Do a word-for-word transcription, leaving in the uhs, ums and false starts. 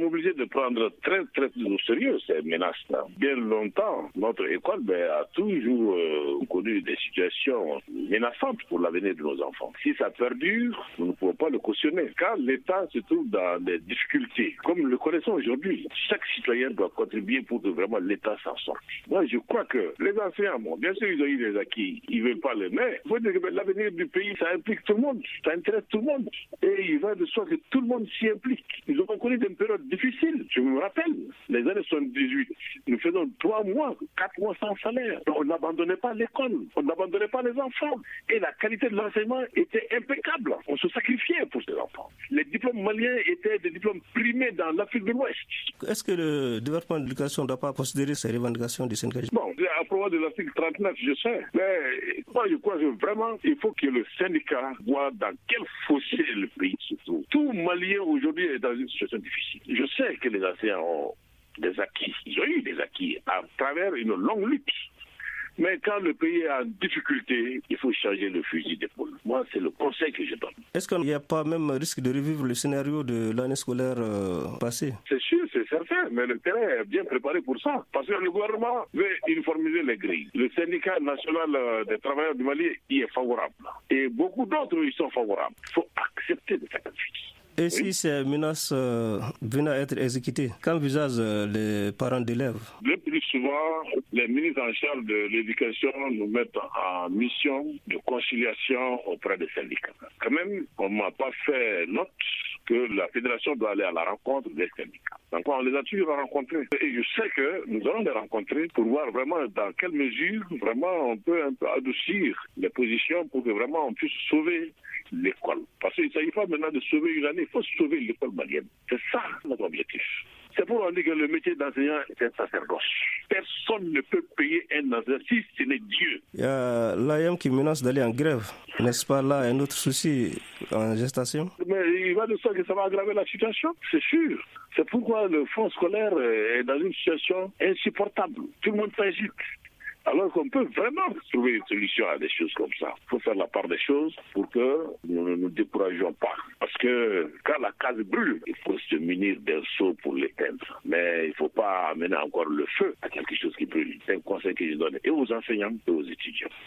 obligés de prendre très très au sérieux ces menaces-là. Bien longtemps, notre école ben, a toujours euh, connu des situations menaçantes pour l'avenir de nos enfants. Si ça perdure, nous ne pouvons pas le cautionner. Quand l'État se trouve dans des difficultés, comme nous le connaissons aujourd'hui, chaque citoyen doit contribuer pour que vraiment l'État s'en sorte. Moi, je crois que les enseignants, bon, bien sûr, ils ont eu des acquis, ils ne veulent pas les mettre. Il faut dire que l'avenir du pays, ça implique tout le monde, ça intéresse tout le monde. Et il va de soi que tout le monde s'y implique. Nous avons connu des périodes difficiles. Je me rappelle, les années soixante-dix-huit, nous faisons trois mois, quatre mois sans salaire. On n'abandonnait pas l'école, on n'abandonnait pas les enfants. Et la qualité de l'enseignement était impeccable. On se sacrifiait pour ces enfants. Les diplômes maliens étaient des diplômes primés dans l'Afrique de l'Ouest. Est-ce que le développement de l'éducation ne doit pas considérer ces revendications du syndicat? Bon, à propos de l'article trente-neuf, je sais. Mais moi, je crois que vraiment, il faut que le syndicat voit dans quel fossé le pays se trouve. Tout Malien aujourd'hui est dans une situation difficile. Je sais que les enseignants ont des acquis. Ils ont eu des acquis à travers une longue lutte. Mais quand le pays est en difficulté, il faut changer le fusil d'épaule. Moi, c'est le conseil que je donne. Est-ce qu'il n'y a pas même risque de revivre le scénario de l'année scolaire euh, passée? C'est sûr, c'est certain, mais le terrain est bien préparé pour ça. Parce que le gouvernement veut uniformiser les grilles. Le syndicat national des travailleurs du Mali y est favorable. Et beaucoup d'autres y sont favorables. Il faut accepter des sacrifices. Et oui. Si ces menaces euh, venaient à être exécutées, qu'envisagent euh, les parents d'élèves? Le plus souvent, les ministres en charge de l'éducation nous mettent en mission de conciliation auprès des syndicats. Quand même, on ne m'a pas fait note que la fédération doit aller à la rencontre des syndicats. Donc on les a toujours rencontrés. Et je sais que nous allons les rencontrer pour voir vraiment dans quelle mesure vraiment on peut un peu adoucir les positions pour que vraiment on puisse sauver l'école. Parce qu'il ne s'agit pas maintenant de sauver une année, il faut sauver l'école malienne. C'est ça notre objectif. C'est pour on dit que le métier d'enseignant est un sacerdoce. Personne ne peut payer un enseignant si ce n'est Dieu. Il y a l'A E M qui menace d'aller en grève. N'est-ce pas là un autre souci en gestation? Mais il va de soi que ça va aggraver la situation, c'est sûr. C'est pourquoi le fonds scolaire est dans une situation insupportable. Tout le monde s'agite. Alors qu'on peut vraiment trouver une solution à des choses comme ça. Il faut faire la part des choses pour que nous ne nous décourageons pas. Parce que quand la case brûle, il faut se munir d'un seau pour l'éteindre. Mais il ne faut pas amener encore le feu à quelque chose qui brûle. C'est un conseil que je donne et aux enseignants et aux étudiants.